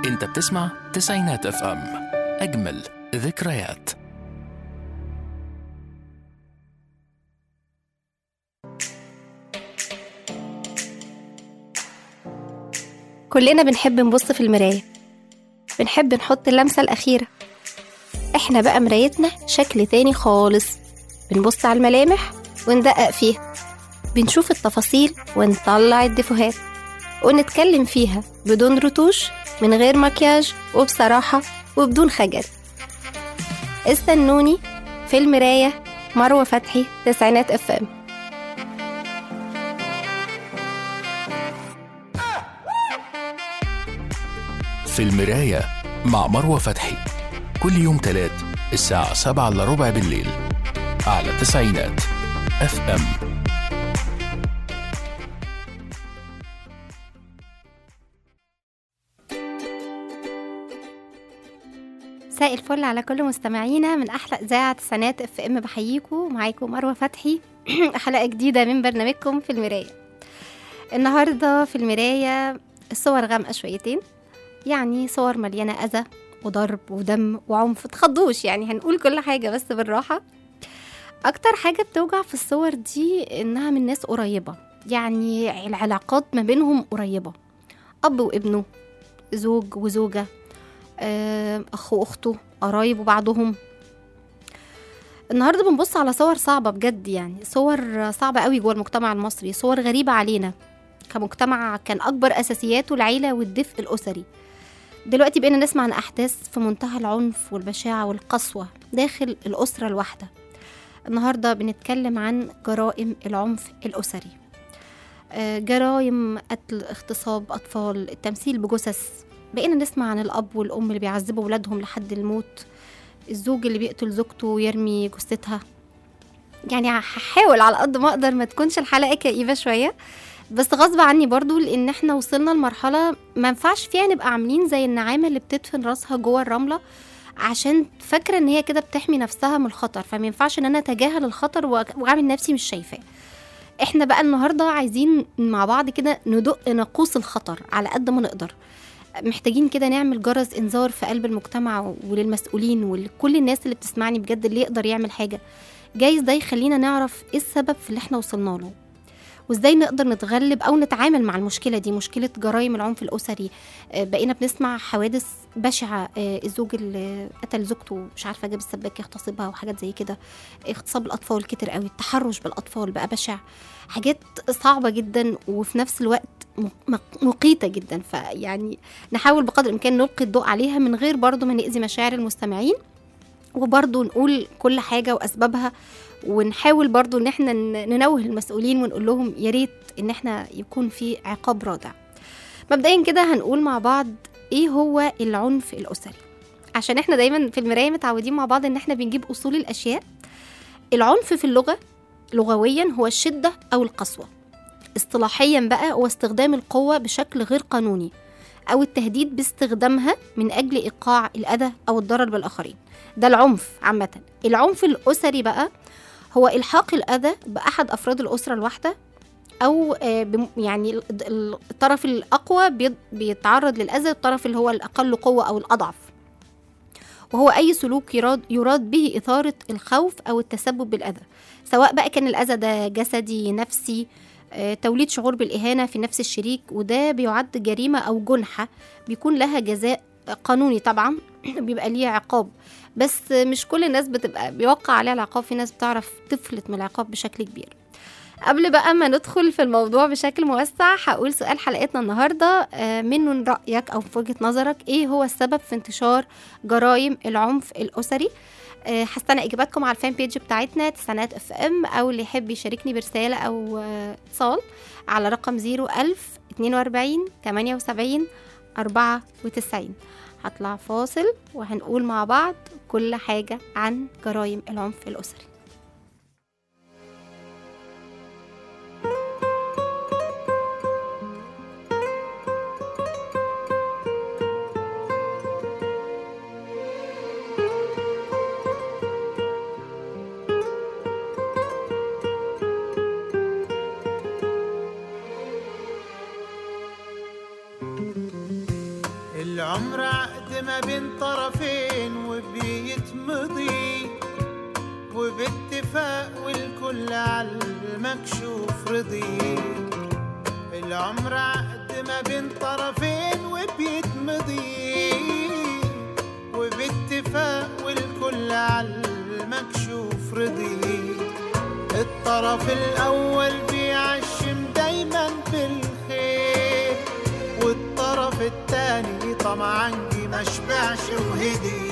انت بتسمع تسعينات اف ام، اجمل ذكريات. كلنا بنحب نبص في المراية، بنحب نحط اللمسة الأخيرة. احنا بقى مرايتنا شكل تاني خالص، بنبص على الملامح وندقق فيها، بنشوف التفاصيل ونطلع الديفوهات ونتكلم فيها بدون رتوش، من غير مكياج وبصراحة وبدون خجل. استنوني في المراية، مروة فتحي، تسعينات اف ام. في المراية مع مروة فتحي، كل يوم تلات الساعة 7:15 بالليل على تسعينات اف ام. مساء الفل على كل مستمعينا من أحلى إذاعة تسعينات اف ام. بحييكم، معاكم مروة فتحي. حلقة جديدة من برنامجكم في المراية. النهاردة في المراية الصور غامقة شويتين، يعني صور مليانة أذى وضرب ودم وعنف. تخضوش، يعني هنقول كل حاجة بس بالراحة. أكتر حاجة بتوجع في الصور دي إنها من ناس قريبة، يعني العلاقات ما بينهم قريبة، أب وابنه، زوج وزوجة، أخ وأخته، قرايب وبعضهم. النهاردة بنبص على صور صعبة بجد، يعني صور صعبة قوي جوه المجتمع المصري، صور غريبة علينا كمجتمع كان أكبر أساسياته العيلة والدفء الأسري. دلوقتي بقينا نسمع عن أحداث في منتهى العنف والبشاعة والقسوة داخل الأسرة الواحدة. النهاردة بنتكلم عن جرائم العنف الأسري، جرائم قتل، اغتصاب أطفال، التمثيل بجثث. بقينا نسمع عن الأب والأم اللي بيعذبوا ولادهم لحد الموت، الزوج اللي بيقتل زوجته ويرمي جثتها. يعني هحاول على قد ما أقدر ما تكونش الحلقة كئيبة شوية، بس غصب عني برضو، لان احنا وصلنا لمرحلة ما ينفعش فيها نبقى عاملين زي النعامة اللي بتدفن راسها جوه الرملة عشان فاكرة ان هي كده بتحمي نفسها من الخطر. فما ينفعش ان انا اتجاهل الخطر واعمل نفسي مش شايفاه. احنا بقى النهاردة عايزين مع بعض كده ندق ناقوس الخطر على قد ما نقدر. محتاجين كده نعمل جرس انذار في قلب المجتمع وللمسؤولين ولكل الناس اللي بتسمعني بجد، اللي يقدر يعمل حاجة. جايز ده يخلينا نعرف ايه السبب في اللي احنا وصلنا له، وازاي نقدر نتغلب او نتعامل مع المشكله دي، مشكله جرائم العنف الاسري. بقينا بنسمع حوادث بشعه، الزوج اللي قتل زوجته مش عارفه جاب السباك يغتصبها وحاجات زي كده، اغتصاب الاطفال كتير قوي، التحرش بالاطفال بقى بشع، حاجات صعبه جدا وفي نفس الوقت مقيته جدا. فيعني نحاول بقدر الامكان نلقي الضوء عليها من غير برضو ما نأذي مشاعر المستمعين، وبرضو نقول كل حاجه واسبابها، ونحاول برضو ان احنا ننوه المسؤولين ونقول لهم يا ريت ان احنا يكون في عقاب رادع. مبدئيا كده هنقول مع بعض ايه هو العنف الاسري، عشان احنا دايما في المراية متعودين مع بعض ان احنا بنجيب اصول الاشياء. العنف في اللغة لغويا هو الشدة او القسوة، اصطلاحيا بقى هو استخدام القوة بشكل غير قانوني او التهديد باستخدامها من اجل ايقاع الاذى او الضرر بالاخرين. ده العنف عامة. العنف الاسري بقى هو إلحاق الأذى بأحد أفراد الأسرة الواحدة، أو يعني الطرف الأقوى بيتعرض للأذى، الطرف اللي هو الأقل قوة أو الأضعف. وهو أي سلوك يراد به إثارة الخوف أو التسبب بالأذى، سواء بقى كان الأذى ده جسدي، نفسي، توليد شعور بالإهانة في نفس الشريك. وده بيعد جريمة أو جنحة بيكون لها جزاء قانوني طبعا، بيبقى ليه عقاب، بس مش كل الناس بتبقى بيوقع عليها العقاب، في ناس بتعرف تفلت من العقاب بشكل كبير. قبل بقى ما ندخل في الموضوع بشكل موسع، هقول سؤال حلقتنا النهاردة، من رأيك أو في وجهة نظرك ايه هو السبب في انتشار جرائم العنف الأسري؟ هستنى إجاباتكم على الفان بيج بتاعتنا تسعينات اف ام، أو اللي يحب يشاركني برسالة أو اتصال على رقم 01000 42 78 94. هطلع فاصل وهنقول مع بعض كل حاجة عن جرائم العنف الأسري. العمر عقد ما بين طرفين وبيتمضي وباتفاق والكل عالمكشوف رضي. العمر عقد ما بين طرفين وبيتمضي وباتفاق والكل عالمكشوف رضي. الطرف الأول بيعشم دايما بالخير والطرف التاني طمعا ما شبعش وهدي.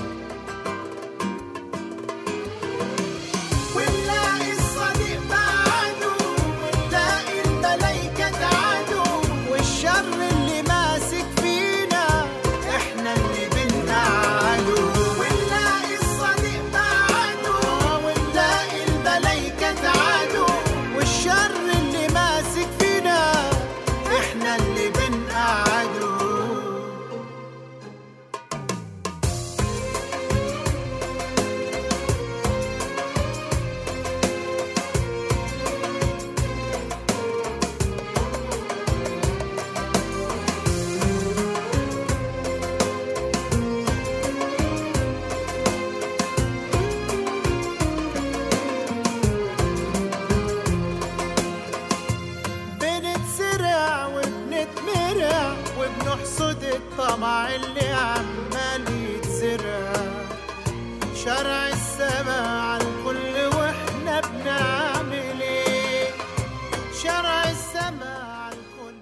ونلاقي الصديق بعده ونلاقي الملايكة تعادوا والشر اللي ماسك فينا احنا اللي بنقعده. ونلاقي الصديق بعده ونلاقي الملايكة تعادوا والشر اللي ماسك فينا احنا اللي بنقعده. بنتسرع وبنتمرع وبنحصد الطمع اللي عمال يتزرع. شرع السماء على الكل واحنا بنعمل ايه؟ شرع السماء على الكل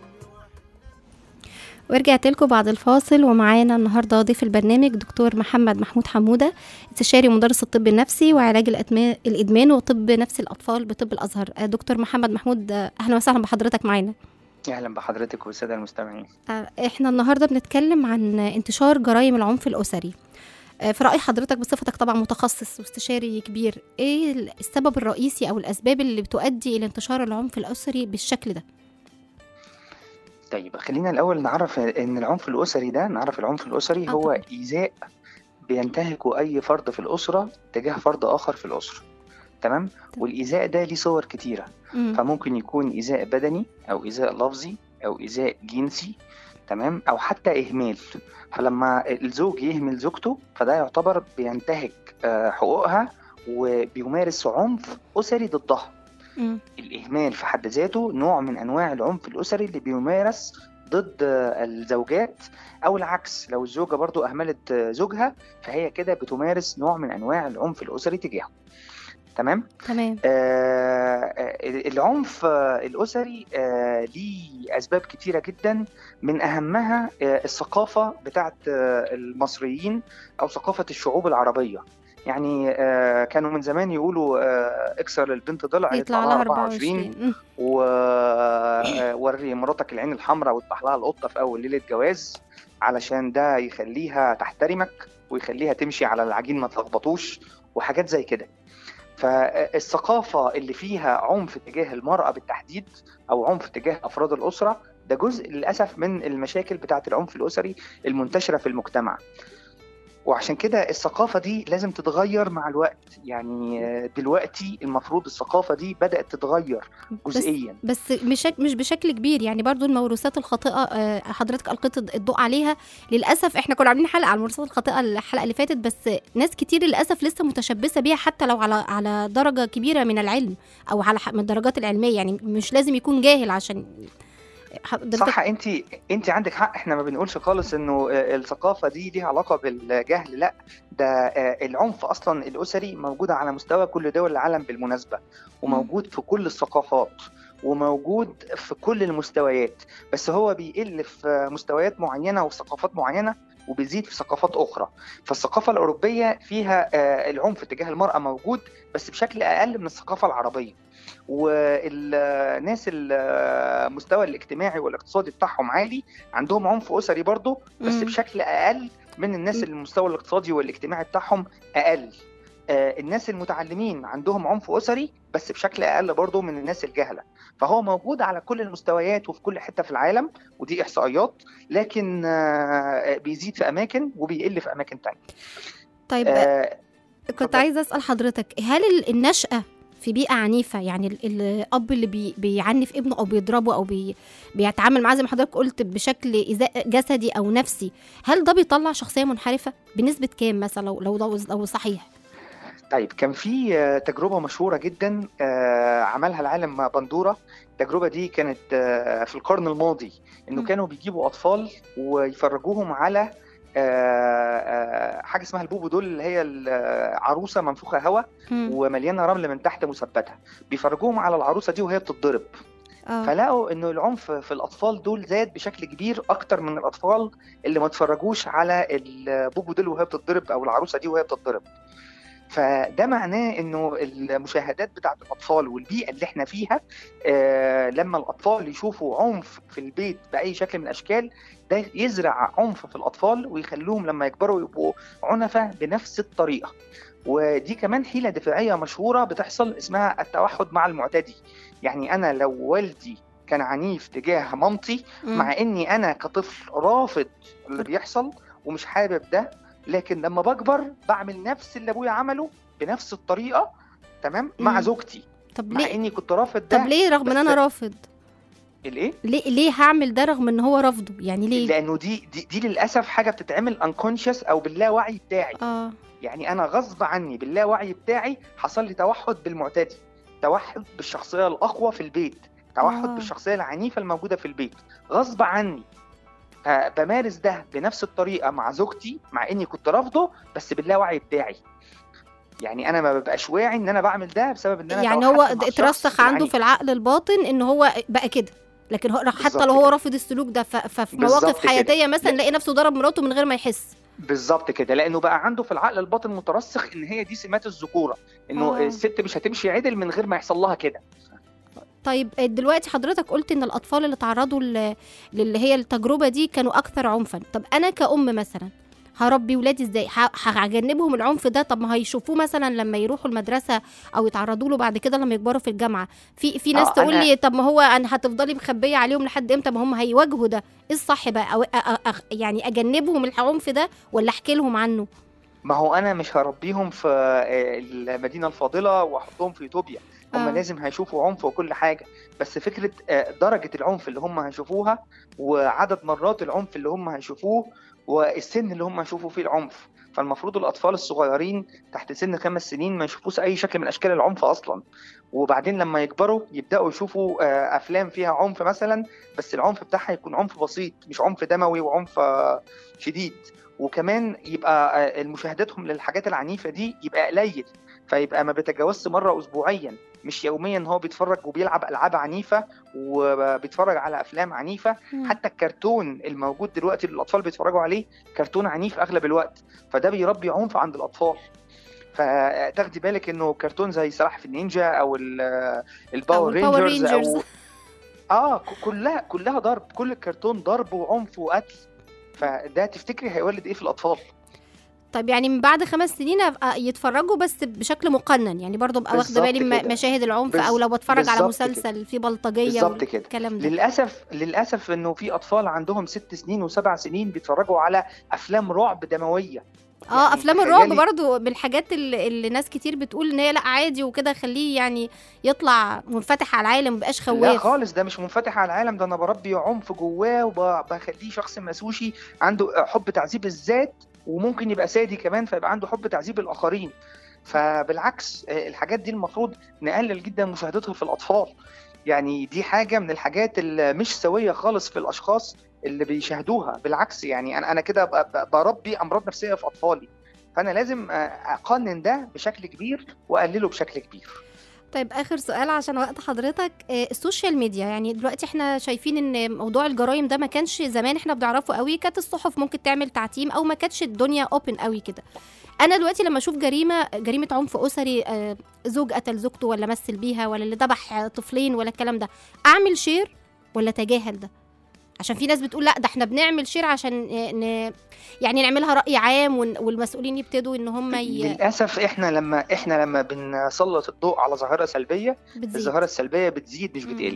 ورجعت لكم بعد الفاصل، ومعانا النهارده ضيف البرنامج دكتور محمد محمود حمودة، استشاري مدرس الطب النفسي وعلاج الإدمان وطب نفس الأطفال بطب الأزهر. دكتور محمد محمود، أهلا وسهلا بحضرتك معانا. أهلا بحضرتك والسادة المستمعين. احنا النهارده بنتكلم عن انتشار جرائم العنف الأسري. في رأي حضرتك بصفتك طبعا متخصص واستشاري كبير، ايه السبب الرئيسي أو الأسباب اللي بتؤدي إلى انتشار العنف الأسري بالشكل ده؟ طيب خلينا الأول نعرف إن العنف الأسري هو إيذاء بينتهكه أي فرد في الأسرة تجاه فرد آخر في الأسرة. تمام؟ والإيذاء ده ليه صور كتيرة. فممكن يكون إيذاء بدني أو إيذاء لفظي أو إيذاء جنسي، تمام، أو حتى إهمال. فلما الزوج يهمل زوجته فده يعتبر بينتهك حقوقها وبيمارس عنف أسري ضدها. الإهمال في حد ذاته نوع من أنواع العنف الأسري اللي بيمارس ضد الزوجات، أو العكس، لو الزوجة برضو أهملت زوجها فهي كده بتمارس نوع من أنواع العنف الأسري تجاهه. تمام. العنف الأسري ليه أسباب كتيرة جدا، من أهمها الثقافة بتاعت المصريين أو ثقافة الشعوب العربية. يعني كانوا من زمان يقولوا اكسر البنت ضلع يطلع لها 24 ووري مراتك العين الحمراء واذبح لها القطة في أول ليلة جواز، علشان ده يخليها تحترمك ويخليها تمشي على العجين ما تلخبطوش وحاجات زي كده. فالثقافة اللي فيها عنف تجاه المرأة بالتحديد أو عنف تجاه أفراد الأسرة ده جزء للأسف من المشاكل بتاعة العنف الأسري المنتشرة في المجتمع. وعشان كده الثقافة دي لازم تتغير مع الوقت. يعني دلوقتي المفروض الثقافة دي بدأت تتغير جزئيا، بس مش بشكل كبير. يعني برضو الموروثات الخاطئة حضرتك ألقيت الضوء عليها. للأسف احنا كنا عاملين حلقة على الموروثات الخاطئة الحلقة اللي فاتت، بس ناس كتير للأسف لسه متشبثة بيها حتى لو على درجة كبيرة من العلم أو على من الدرجات العلمية. يعني مش لازم يكون جاهل عشان صح. انت عندك حق. احنا ما بنقولش خالص انه الثقافه دي ليها علاقه بالجهل، لا، ده العنف اصلا الاسري موجود على مستوى كل دول العالم بالمناسبه، وموجود في كل الثقافات وموجود في كل المستويات، بس هو بيقل في مستويات معينه وفي ثقافات معينه وبيزيد في ثقافات أخرى. فالثقافة الأوروبية فيها العنف تجاه المرأة موجود بس بشكل أقل من الثقافة العربية. والناس المستوى الاجتماعي والاقتصادي بتاعهم عالي عندهم عنف أسري برضو، بس بشكل أقل من الناس المستوى الاقتصادي والاجتماعي بتاعهم أقل. الناس المتعلمين عندهم عنف أسري بس بشكل أقل برضو من الناس الجهلة. فهو موجود على كل المستويات وفي كل حتة في العالم، ودي إحصائيات، لكن بيزيد في أماكن وبيقل في أماكن تانية. طيب كنت عايزة أسأل حضرتك، هل النشأة في بيئة عنيفة، يعني الأب اللي بيعنف ابنه أو بيضربه أو بيتعامل معاه زي ما حضرتك قلت بشكل إيذاء جسدي أو نفسي، هل ده بيطلع شخصية منحرفة؟ بنسبة كام مثلا لو صحيح؟ طيب كان في تجربة مشهورة جدا عملها العالم بندورة. التجربة دي كانت في القرن الماضي، إنه كانوا بيجيبوا أطفال ويفرجوهم على حاجة اسمها البوبو دول، اللي هي العروسة منفوخة هواء ومليانة رمل من تحت مثبتة. بيفرجوهم على العروسة دي وهي بتتضرب. فلقوا إنه العنف في الأطفال دول زاد بشكل كبير أكتر من الأطفال اللي ما تفرجوش على البوبو دول وهي بتتضرب أو العروسة دي وهي بتتضرب. فده معناه انه المشاهدات بتاعت الاطفال والبيئه اللي احنا فيها، لما الاطفال يشوفوا عنف في البيت باي شكل من الاشكال، ده يزرع عنف في الاطفال ويخلوهم لما يكبروا يبقوا عنفة بنفس الطريقه. ودي كمان حيله دفاعيه مشهوره بتحصل اسمها التوحد مع المعتدي. يعني انا لو والدي كان عنيف تجاه مامتي، مع اني انا كطفل رافض اللي بيحصل ومش حابب ده، لكن لما بكبر بعمل نفس اللي ابويا عمله بنفس الطريقه، تمام، مع زوجتي. طب مع ليه؟ اني كنت رافض ده. طب ليه رغم ان انا رافض؟ الايه؟ ليه هعمل ده رغم ان هو رافضه؟ يعني ليه؟ لانه دي للاسف حاجه بتتعمل unconscious او باللاوعي بتاعي. يعني انا غصب عني باللاوعي بتاعي حصل لي توحد بالمعتدي، توحد بالشخصيه الاقوى في البيت، توحد بالشخصيه العنيفه الموجوده في البيت غصب عني. بمارس ده بنفس الطريقة مع زوجتي مع اني كنت رافضه، بس باللاوعي بتاعي. يعني انا ما ببقاش واعي ان انا بعمل ده بسبب ان انا يعني هو اترسخ عنده في العقل الباطن ان هو بقى كده، لكن هو حتى لو هو رافض السلوك ده ففي مواقف حياتية مثلا لاقي نفسه ضرب مراته من غير ما يحس. بالظبط كده، لانه بقى عنده في العقل الباطن مترسخ ان هي دي سمات الذكورة، انه الست مش هتمشي عدل من غير ما يحصل لها كده. طيب دلوقتي حضرتك قلت ان الاطفال اللي تعرضوا اللي هي التجربه دي كانوا اكثر عنفا. طب انا كأم مثلا هربي ولادي ازاي؟ هجنبهم العنف ده؟ طب ما هيشوفوه مثلا لما يروحوا المدرسه او يتعرضوا له بعد كده لما يكبروا في الجامعه. في ناس تقول لي طب ما هو انا هتفضلي مخبيه عليهم لحد امتى؟ ما هم هيواجهوا ده. ايه الصح بقى؟ أو يعني اجنبهم العنف ده ولا احكي لهم عنه؟ ما هو انا مش هربيهم في المدينه الفاضله واحطهم في يوتوبيا. هم لازم هيشوفوا عنف وكل حاجة، بس فكرة درجة العنف اللي هم هيشوفوها وعدد مرات العنف اللي هم هيشوفوه والسن اللي هم هيشوفوا فيه العنف. فالمفروض الأطفال الصغيرين تحت سن 5 سنين ما يشوفوش أي شكل من أشكال العنف أصلا، وبعدين لما يكبروا يبدأوا يشوفوا أفلام فيها عنف مثلا، بس العنف بتاعها يكون عنف بسيط مش عنف دموي وعنف شديد. وكمان يبقى المشاهدتهم للحاجات العنيفة دي يبقى قليل، فيبقى ما بيتجاوزش مرة أسبوعيا مش يوميا هو بيتفرج وبيلعب ألعاب عنيفة وبيتفرج على أفلام عنيفة. حتى الكرتون الموجود دلوقتي اللي الأطفال بيتفرجوا عليه كرتون عنيف أغلب الوقت، فده بيربي عنف عند الأطفال. فتاخدي بالك إنه كرتون زي سلاحف النينجا أو الباور رينجرز أو كلها ضرب، كل الكرتون ضرب وعنف وقتل. فده تفتكري هيولد إيه في الأطفال؟ طيب يعني من بعد 5 سنين يتفرجوا بس بشكل مقنن، يعني برضو ابقى واخده بالي مشاهد العنف، او لو بتفرج على مسلسل فيه بلطجيه والكلام ده. للاسف انه في اطفال عندهم 6 سنين و7 سنين بيتفرجوا على افلام رعب دمويه. يعني افلام الرعب برضو من الحاجات اللي ناس كتير بتقول ان هي لا عادي وكده، خليه يعني يطلع منفتح على العالم مبقاش خواف. لا خالص، ده مش منفتح على العالم، ده انا بربي عنف جواه وبخليه شخص مسوشي عنده حب تعذيب الذات، وممكن يبقى سادي كمان فيبقى عنده حب تعذيب الآخرين. فبالعكس الحاجات دي المفروض نقلل جدا مشاهدتها في الأطفال. يعني دي حاجة من الحاجات اللي مش سوية خالص في الأشخاص اللي بيشاهدوها. بالعكس يعني أنا كده بربي أمراض نفسية في أطفالي، فأنا لازم أقنن ده بشكل كبير وأقلله بشكل كبير. طيب آخر سؤال عشان وقت حضرتك، السوشيال ميديا، يعني دلوقتي احنا شايفين ان موضوع الجرائم ده ما كانش زمان احنا بنعرفه قوي، كانت الصحف ممكن تعمل تعتيم او ما كانتش الدنيا اوبن قوي كده. انا دلوقتي لما اشوف جريمه عنف اسري، زوج قتل زوجته ولا مثل بيها ولا اللي ذبح طفلين ولا الكلام ده، اعمل شير ولا تجاهل ده؟ عشان في ناس بتقول لا ده احنا بنعمل شير عشان يعني نعملها رأي عام والمسؤولين يبتدوا ان هم للأسف احنا لما بنسلط الضوء على ظاهرة سلبية الظاهرة السلبية بتزيد مش بتقل.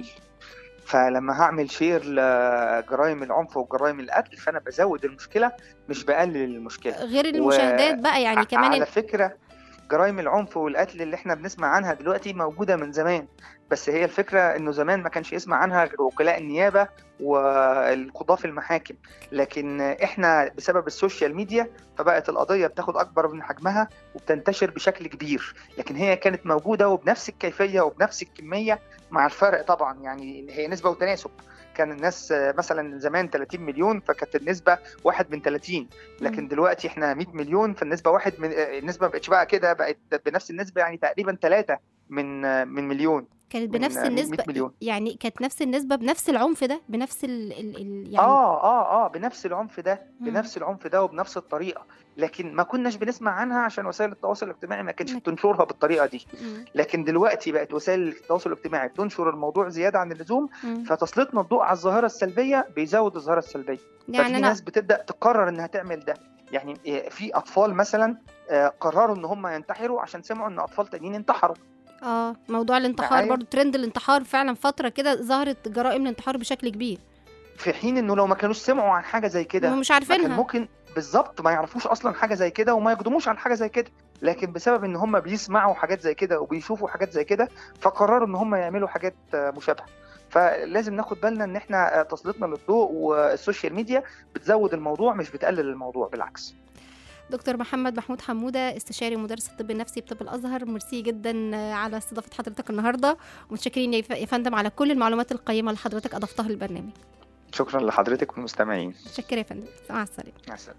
فلما هعمل شير لجرائم العنف وجرائم القتل فانا بزود المشكلة مش بقلل المشكلة. غير المشاهدات بقى يعني كمان على فكرة جرائم العنف والقتل اللي احنا بنسمع عنها دلوقتي موجودة من زمان، بس هي الفكرة انه زمان ما كانش يسمع عنها غير وكلاء النيابة والقضاة في المحاكم، لكن احنا بسبب السوشيال ميديا فبقت القضية بتاخد اكبر من حجمها وبتنتشر بشكل كبير، لكن هي كانت موجودة وبنفس الكيفية وبنفس الكمية، مع الفرق طبعا يعني هي نسبة وتناسب. كان الناس مثلا زمان 30 مليون فكانت النسبة 1 من 30، لكن دلوقتي احنا 100 مليون فالنسبة النسبة ما بقتش بقى كده، بقت بنفس النسبة يعني تقريبا 3 من مليون. كانت بنفس النسبة يعني كانت نفس النسبة بنفس العنف ده بنفس يعني بنفس العنف ده بنفس العنف ده وبنفس الطريقة، لكن ما كناش بنسمع عنها عشان وسائل التواصل الاجتماعي ما كانتش بتنشرها بالطريقة دي. لكن دلوقتي بقت وسائل التواصل الاجتماعي بتنشر الموضوع زيادة عن اللزوم، فتسليطنا الضوء على الظاهرة السلبية بيزود الظاهرة السلبية. يعني ففي ناس بتبدأ تقرر انها تعمل ده، يعني في اطفال مثلا قرروا ان هم ينتحروا عشان سمعوا ان اطفال تانيين انتحروا. موضوع الانتحار برضو ترند الانتحار فعلا فترة كده ظهرت جرائم الانتحار بشكل كبير، في حين انه لو ما كانوش سمعوا عن حاجة زي كده مش عارفينها، كان ممكن بالظبط ما يعرفوش اصلا حاجة زي كده وما يقدموش عن حاجة زي كده، لكن بسبب ان هم بيسمعوا حاجات زي كده وبيشوفوا حاجات زي كده فقرروا ان هم يعملوا حاجات مشابهة. فلازم ناخد بالنا ان احنا تسليطنا للضوء والسوشيال ميديا بتزود الموضوع مش بتقلل الموضوع، بالعكس. دكتور محمد محمود حمودة، استشاري مدرس الطب النفسي بطب الأزهر، ميرسي جدا على استضافة حضرتك النهاردة، ومتشكرين يا فندم على كل المعلومات القيمة اللي حضرتك أضفتها للبرنامج. شكرا لحضرتك والمستمعين. متشكرة يا فندم، مع السلامة. مع السلامة.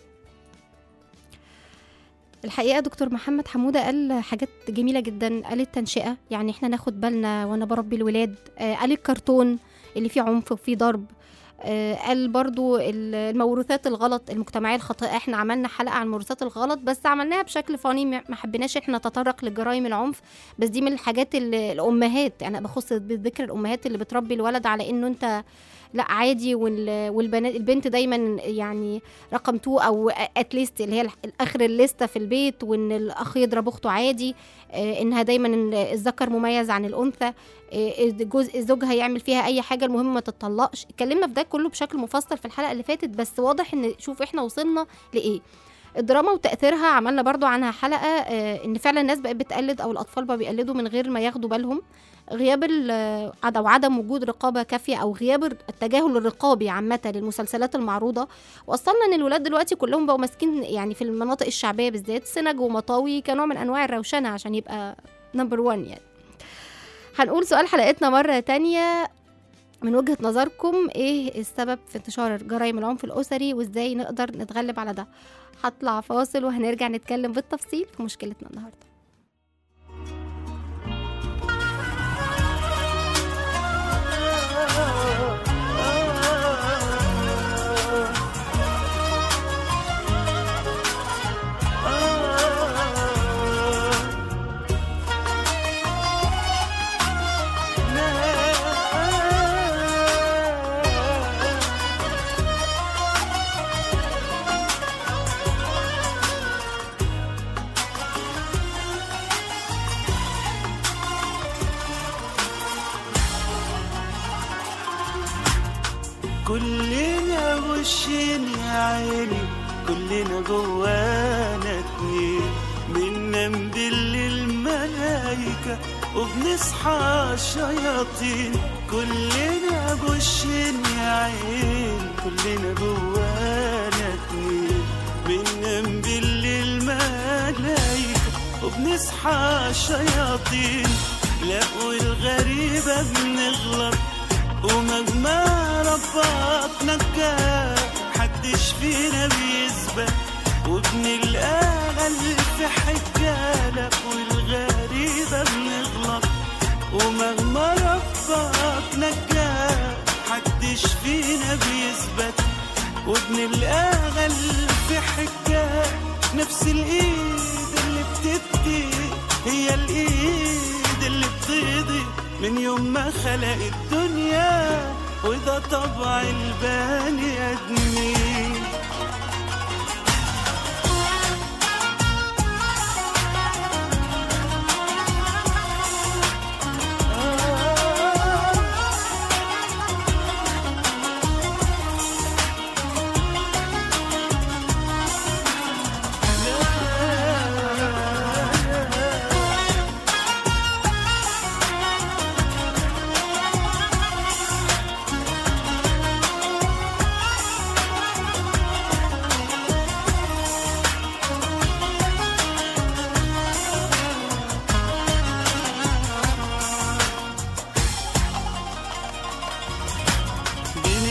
الحقيقة دكتور محمد حمودة قال حاجات جميلة جدا، قال التنشئة يعني احنا ناخد بالنا وانا بربي الولاد، قال الكرتون اللي فيه عنف وفيه ضرب، قال برضو الموروثات الغلط المجتمعية الخاطئة. احنا عملنا حلقة عن الموروثات الغلط بس عملناها بشكل فاني، ما حبيناش احنا نتطرق لجرائم العنف، بس دي من الحاجات اللي الأمهات، أنا بخص بذكر الأمهات اللي بتربي الولد على إنه أنت لا عادي، والبنات البنت دايما يعني رقم 2 أو اتليست اللي هي آخر الليستة في البيت، وإن الأخ يضرب أخته عادي، إنها دايما الذكر مميز عن الأنثى، زوجها يعمل فيها أي حاجة المهم ما تتطلقش. اتكلمنا في ده كله بشكل مفصل في الحلقة اللي فاتت، بس واضح إن شوف إحنا وصلنا لإيه. الدراما وتأثيرها عملنا برضو عنها حلقة، إن فعلا الناس بقت بتقلد أو الأطفال بقى بيقلدوا من غير ما ياخدوا بالهم، غياب أو عدم وجود رقابة كافية أو غياب التجاهل الرقابي عامة للمسلسلات المعروضة، وصلنا إن الولاد دلوقتي كلهم بقوا ماسكين يعني في المناطق الشعبية بالذات سنج ومطاوي كنوع من أنواع الروشنة عشان يبقى نمبر 1 يعني. هنقول سؤال حلقتنا مرة تانية، من وجهة نظركم ايه السبب في انتشار جرائم العنف الأسري وازاي نقدر نتغلب على ده؟ هطلع فاصل وهنرجع نتكلم بالتفصيل في مشكلتنا النهاردة. كلنا وشين يا عيني، كلنا جوانا اتنين، بننام بالليل ملايكة وبنصحى شياطين. كلنا وشين يا عيني، كلنا جوانا اتنين، بننام بالليل ملايكة وبنصحى شياطين. لا والغريبة بنغلط ومهما ربطنا الجاه محدش فينا بيثبت، وبنلقى ألف حجالة. والغريبة بنغلط ومهما ربطنا الجاه محدش فينا بيثبت، وبنلقى ألف حجالة. نفس الإيد اللي بتدي هي الإيد اللي بتضي من يوم ما خلق الدنيا، وده طبع البني آدمين.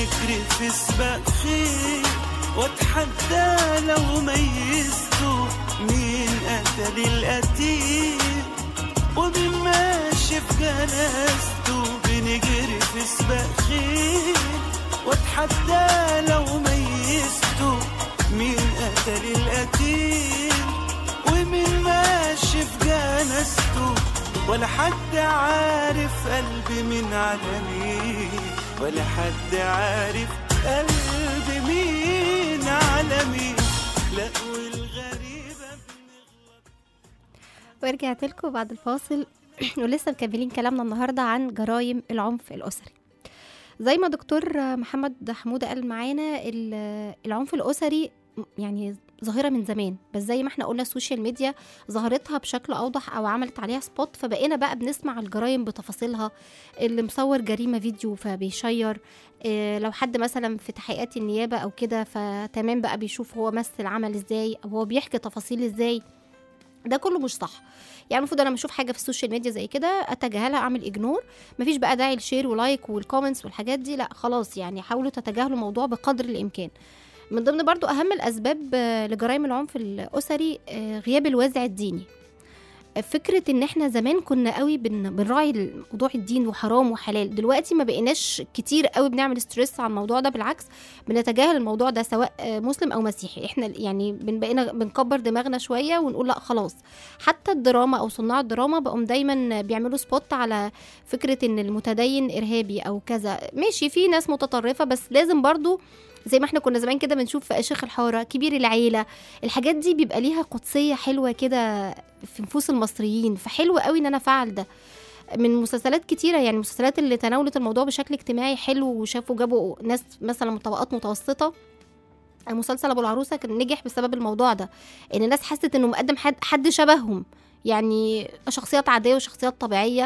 ونجري في سباق خيل، واتحدى لو ميزته مين قتل القتيل، وبنمشي في جنازته بنجري في سباق خيل، واتحدى لو ميزته مين قتل القتيل، ومين ماشي في جنازته ولا حد عارف قلبي من على مين، ولا حد عارف قلبي مين على مين. لا والغريبة ورجعت لكم بعد الفاصل ولسه مكملين كلامنا النهارده عن جرائم العنف الأسري. زي ما دكتور محمد حمودة قال معانا، العنف الأسري يعني ظاهرة من زمان، بس زي ما احنا قلنا السوشيال ميديا ظهرتها بشكل أوضح أو عملت عليها سبوت، فبقينا بقى بنسمع الجرائم بتفاصيلها. اللي مصور جريمة فيديو فبيشير، لو حد مثلا في تحقيقات النيابة أو كده فتمام بقى بيشوف هو مثل عمل ازاي أو هو بيحكي تفاصيل ازاي. ده كله مش صح. يعني المفروض انا لما اشوف حاجه في السوشيال ميديا زي كده اتجاهلها، اعمل اجنور، مفيش بقى داعي للشير ولايك والكومنتس والحاجات دي، لا خلاص. يعني حاولوا تتجاهلوا الموضوع بقدر الامكان. من ضمن برضو اهم الاسباب لجرائم العنف الاسري غياب الوازع الديني. فكرة ان احنا زمان كنا قوي بنراعي موضوع الدين وحرام وحلال، دلوقتي ما بقيناش كتير قوي بنعمل ستريس على الموضوع ده، بالعكس بنتجاهل الموضوع ده سواء مسلم او مسيحي. احنا يعني بقينا بنكبر دماغنا شوية ونقول لا خلاص. حتى الدراما او صناع الدراما بقوا دايما بيعملوا سبوت على فكرة ان المتدين ارهابي او كذا. ماشي، في ناس متطرفة، بس لازم برضو زي ما احنا كنا زمان كده بنشوف شيخ الحارة، كبير العيلة، الحاجات دي بيبقى ليها قدسية حلوة كده في نفوس المصريين. فحلو قوي ان انا فعل ده من مسلسلات كتيرة. يعني المسلسلات اللي تناولت الموضوع بشكل اجتماعي حلو وشافوا جابوا ناس مثلا من طبقات متوسطة. مسلسل ابو العروسة كان نجح بسبب الموضوع ده، ان الناس حست انه مقدم حد شبههم، يعني شخصيات عادية وشخصيات طبيعية،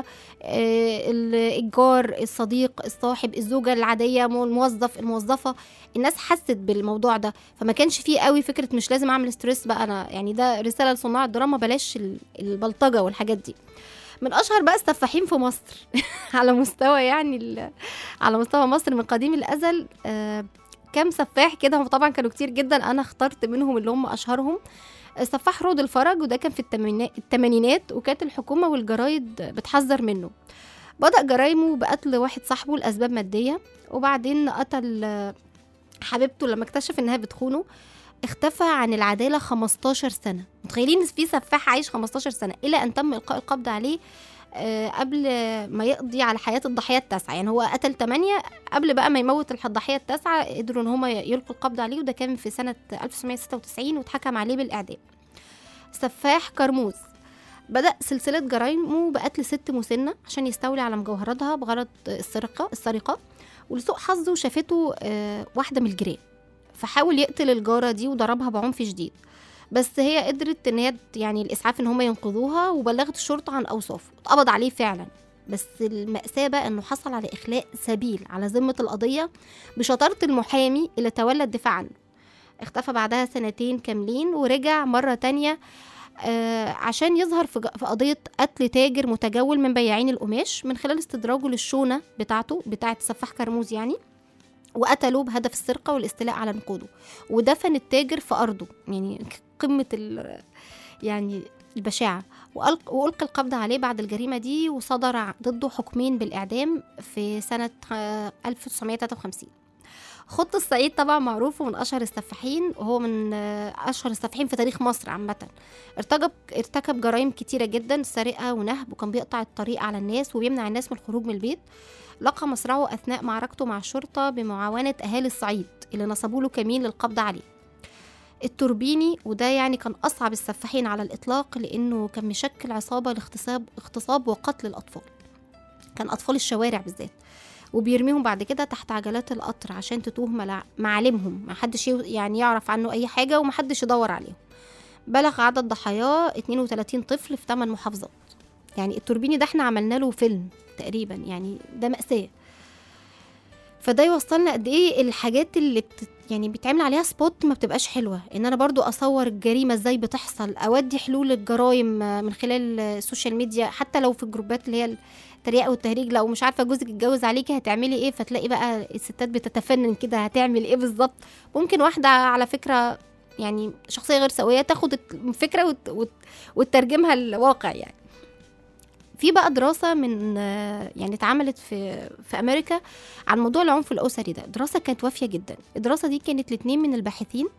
الجار، الصديق، الصاحب، الزوجة العادية، الموظف، الموظفة. الناس حست بالموضوع ده، فما كانش فيه قوي فكرة مش لازم اعمل ستريس بقى انا. يعني ده رسالة لصناع الدراما، بلاش البلطجة والحاجات دي. من اشهر بقى السفاحين في مصر على مستوى يعني على مستوى مصر من قديم الازل، كم سفاح كده. هم طبعا كانوا كتير جدا، انا اخترت منهم اللي هم اشهرهم. سفاح رود الفرج، وده كان في الثمانينات، وكانت الحكومة والجرايد بتحذر منه. بدأ جرايمه بقتل واحد صاحبه لأسباب مادية، وبعدين قتل حبيبته لما اكتشف انها بتخونه. اختفى عن العدالة 15 سنة. متخيلين في سفاح عايش 15 سنة، إلى أن تم إلقاء القبض عليه قبل ما يقضي على حياة الضحية التاسعة. يعني هو قتل 8 قبل بقى ما يموت الضحية التاسعة، قدروا ان هم يلقوا القبض عليه، وده كان في سنة 1996 واتحكم عليه بالإعدام. سفاح كرموز بدأ سلسلة جرائمه بقتل 6 مسنة عشان يستولي على مجوهراتها بغرض السرقة. ولسوء حظه شافته واحدة من الجيران، فحاول يقتل الجارة دي وضربها بعنف شديد، بس هي قدرت ان هي يعني الاسعاف ان هم ينقذوها، وبلغت الشرطه عن اوصافه، اتقبض عليه فعلا. بس المأساة بقى انه حصل على اخلاء سبيل على ذمة القضية بشطارة المحامي اللي تولى الدفاع عنه. اختفى بعدها 2 كاملين ورجع مرة تانية عشان يظهر في قضية قتل تاجر متجول من بياعين القماش من خلال استدراجه للشونة بتاعت سفاح كرموز يعني، وقتلوه بهدف السرقة والاستيلاء على نقوده، ودفن التاجر في أرضه. يعني قمة يعني البشاعة. وألقى القبض عليه بعد الجريمة دي، وصدر ضده حكمين بالإعدام في سنة 1953. خط الصعيد طبعا معروف ومن أشهر السفاحين، وهو من أشهر السفاحين في تاريخ مصر عامة. ارتكب جرائم كتيرة جدا، سرقة ونهب، وكان بيقطع الطريق على الناس وبيمنع الناس من الخروج من البيت. لقى مصرعه أثناء معركته مع الشرطة بمعاونة أهالي الصعيد اللي نصبوا له كمين للقبض عليه. التوربيني، وده يعني كان أصعب السفاحين على الإطلاق، لأنه كان مشكل عصابة لاغتصاب وقتل الأطفال، كان أطفال الشوارع بالذات، وبيرميهم بعد كده تحت عجلات القطر عشان تتوه معالمهم، ما حدش يعني يعرف عنه أي حاجة وما حدش يدور عليهم. بلغ عدد ضحاياه 32 طفل في 8 محافظات. يعني التوربيني ده احنا عملنا له فيلم تقريبا، يعني ده مأساة. فده يوصلنا قد ايه الحاجات اللي يعني بيتعمل عليها سبوت ما بتبقاش حلوة. ان انا برضو اصور الجريمة ازاي بتحصل، اودي حلول الجرائم من خلال السوشيال ميديا، حتى لو في الجروبات اللي هي التريقة والتهريج، لو مش عارفة جوزك اتجوز عليكي هتعملي ايه، فتلاقي بقى الستات بتتفنن كده هتعمل ايه بالظبط. ممكن واحدة على فكرة يعني شخصية غير سوية تاخد الفكرة وتترجمها الواقع. يعني في بقى دراسة من يعني اتعملت في أمريكا عن موضوع العنف الأسري ده. دراسة كانت وافية جدا. الدراسة دي كانت ل2 من الباحثين،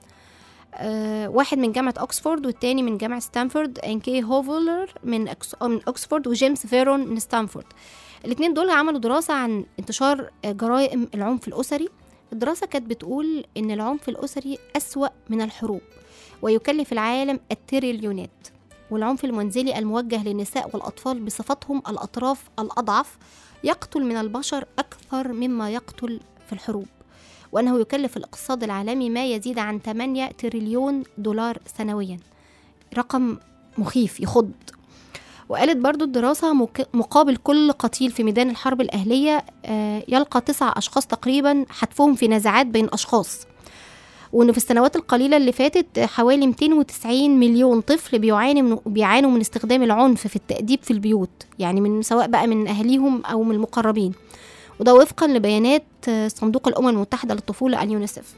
واحد من جامعة أكسفورد والتاني من جامعة ستانفورد، انكي هوفولر من أكسفورد وجيمس فيرون من ستانفورد. الاتنين دول عملوا دراسة عن انتشار جرائم العنف الأسري. الدراسة كانت بتقول إن العنف الأسري أسوأ من الحروب ويكلف العالم التريليونات، والعنف المنزلي الموجه للنساء والأطفال بصفتهم الأطراف الأضعف يقتل من البشر أكثر مما يقتل في الحروب، وأنه يكلف الاقتصاد العالمي ما يزيد عن 8 تريليون دولار سنويا. رقم مخيف يخض. وقالت برضو الدراسة مقابل كل قتيل في ميدان الحرب الأهلية يلقى 9 أشخاص تقريبا حتفهم في نزاعات بين أشخاص، وأنه في السنوات القليلة اللي فاتت حوالي 290 مليون طفل بيعانوا من استخدام العنف في التأديب في البيوت، يعني من سواء بقى من أهليهم أو من المقربين، وده وفقا لبيانات صندوق الأمم المتحدة للطفولة اليونيسف.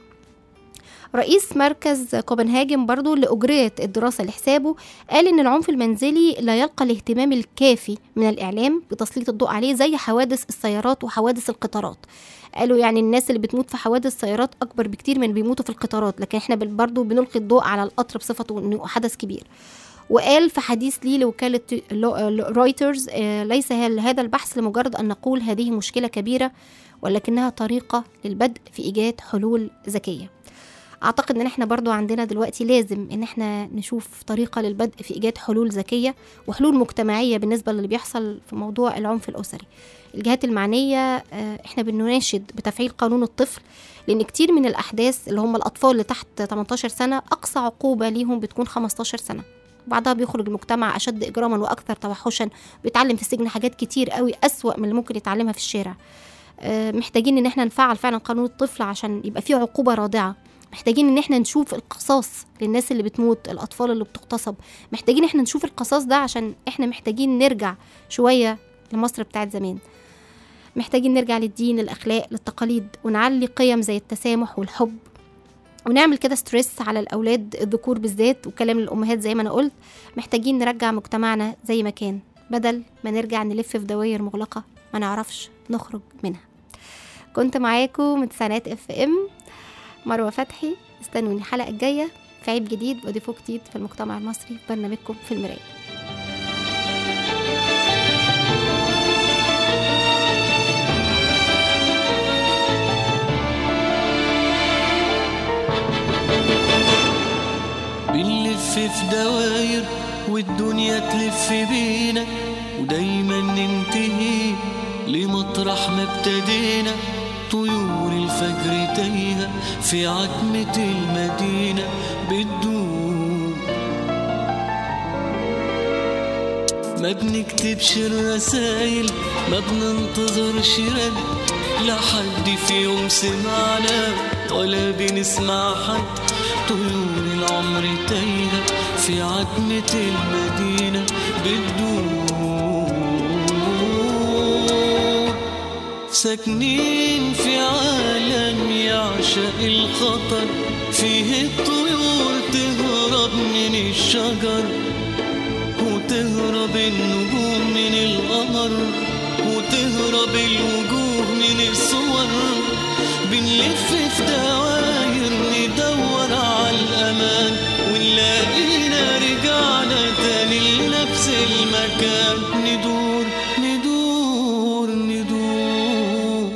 رئيس مركز كوبنهاجن برضو اللي أجريت الدراسة لحسابه قال إن العنف المنزلي لا يلقى الاهتمام الكافي من الإعلام بتسليط الضوء عليه زي حوادث السيارات وحوادث القطارات. قالوا يعني الناس اللي بتموت في حوادث السيارات أكبر بكتير من بيموتوا في القطارات، لكن احنا برضو بنلقي الضوء على القطر بصفته إنه حدث كبير. وقال في حديث لي لوكالة رويترز ليس هذا البحث لمجرد أن نقول هذه مشكلة كبيرة، ولكنها طريقة للبدء في إيجاد حلول ذكية. أعتقد إن احنا برضو عندنا دلوقتي لازم إن احنا نشوف طريقة للبدء في إيجاد حلول ذكية وحلول مجتمعية بالنسبة للي بيحصل في موضوع العنف الأسري. الجهات المعنية احنا بنناشد بتفعيل قانون الطفل، لأن كتير من الأحداث اللي هم الأطفال اللي تحت 18 سنة أقصى عقوبة ليهم بتكون 15 سنة، بعدها بيخرج المجتمع أشد إجراما وأكثر توحشا، بيتعلم في السجن حاجات كتير قوي أسوأ من اللي ممكن يتعلمها في الشارع. محتاجين إن احنا نفعل فعلا قانون الطفل عشان يبقى فيه عقوبة رادعة. محتاجين ان احنا نشوف القصاص للناس اللي بتموت، الاطفال اللي بتغتصب، محتاجين احنا نشوف القصاص ده عشان احنا محتاجين نرجع شوية لمصر بتاعت زمان. محتاجين نرجع للدين، الاخلاق، للتقاليد، ونعلي قيم زي التسامح والحب، ونعمل كده ستريس على الاولاد الذكور بالذات وكلام للامهات زي ما انا قلت. محتاجين نرجع مجتمعنا زي ما كان بدل ما نرجع نلف في دوائر مغلقة ما نعرفش نخرج منها. كنت معاكم من تسعينات FM مروة فتحي. استنوني الحلقة الجاية في عيب جديد وضيفه جديد في المجتمع المصري في برنامجكم في المراية. بنلف في دواير والدنيا تلف بينا، ودايما ننتهي لمطرح ما ابتدينا. طيور الفجر تايهة في عتمة المدينة بتدوب، ما بنكتبش الرسايل، ما بننتظرش رد لحد في يوم سمعنا ولا بنسمع حد. طيور العمر تايهة في عتمة المدينة بتدوب، ساكنين في عالم يعشق الخطر، فيه الطيور تهرب من الشجر وتهرب النجوم من القمر وتهرب الوجوه من الصور. بنلف في دواير ندور على الأمان، ونلاقينا رجعنا تاني لنفس المكان. ندور ندور ندور،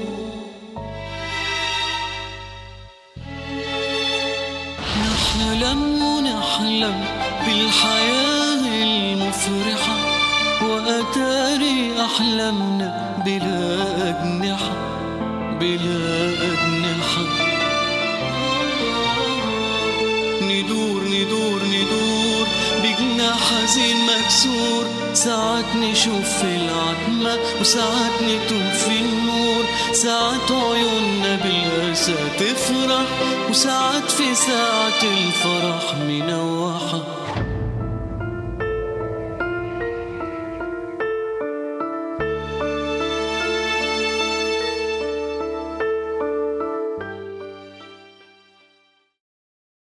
نحلم ونحلم بالحياة المفرحة، وأتاري أحلامنا بلا أجنحة بلا أجنحة. ندور ندور ندور بجناح حزين مكسور، ساعات نشوف في العتمة وساعات نتوب في النور. ساعات عيوننا بالأسى تفرح وساعات في ساعة الفرح